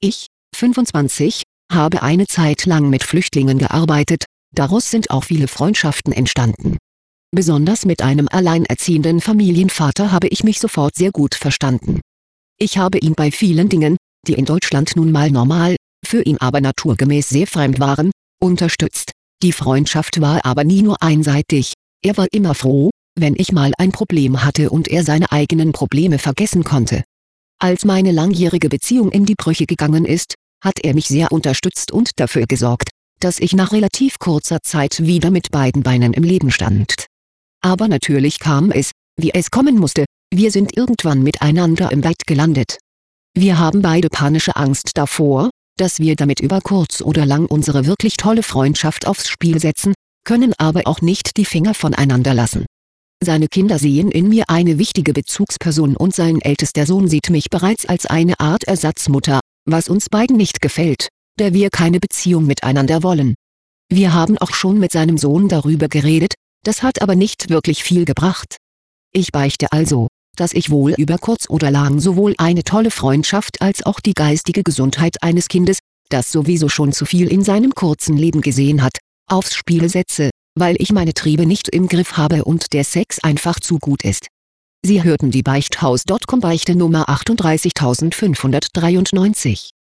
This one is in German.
Ich, 25, habe eine Zeit lang mit Flüchtlingen gearbeitet, daraus sind auch viele Freundschaften entstanden. Besonders mit einem alleinerziehenden Familienvater habe ich mich sofort sehr gut verstanden. Ich habe ihn bei vielen Dingen, die in Deutschland nun mal normal, für ihn aber naturgemäß sehr fremd waren, unterstützt. Die Freundschaft war aber nie nur einseitig, er war immer froh, wenn ich mal ein Problem hatte und er seine eigenen Probleme vergessen konnte. Als meine langjährige Beziehung in die Brüche gegangen ist, hat er mich sehr unterstützt und dafür gesorgt, dass ich nach relativ kurzer Zeit wieder mit beiden Beinen im Leben stand. Aber natürlich kam es, wie es kommen musste, wir sind irgendwann miteinander im Bett gelandet. Wir haben beide panische Angst davor, dass wir damit über kurz oder lang unsere wirklich tolle Freundschaft aufs Spiel setzen, können aber auch nicht die Finger voneinander lassen. Seine Kinder sehen in mir eine wichtige Bezugsperson und sein ältester Sohn sieht mich bereits als eine Art Ersatzmutter, was uns beiden nicht gefällt, da wir keine Beziehung miteinander wollen. Wir haben auch schon mit seinem Sohn darüber geredet, das hat aber nicht wirklich viel gebracht. Ich beichte also, dass ich wohl über kurz oder lang sowohl eine tolle Freundschaft als auch die geistige Gesundheit eines Kindes, das sowieso schon zu viel in seinem kurzen Leben gesehen hat, aufs Spiel setze, weil ich meine Triebe nicht im Griff habe und der Sex einfach zu gut ist. Sie hörten die Beichthaus.com Beichte Nummer 38593.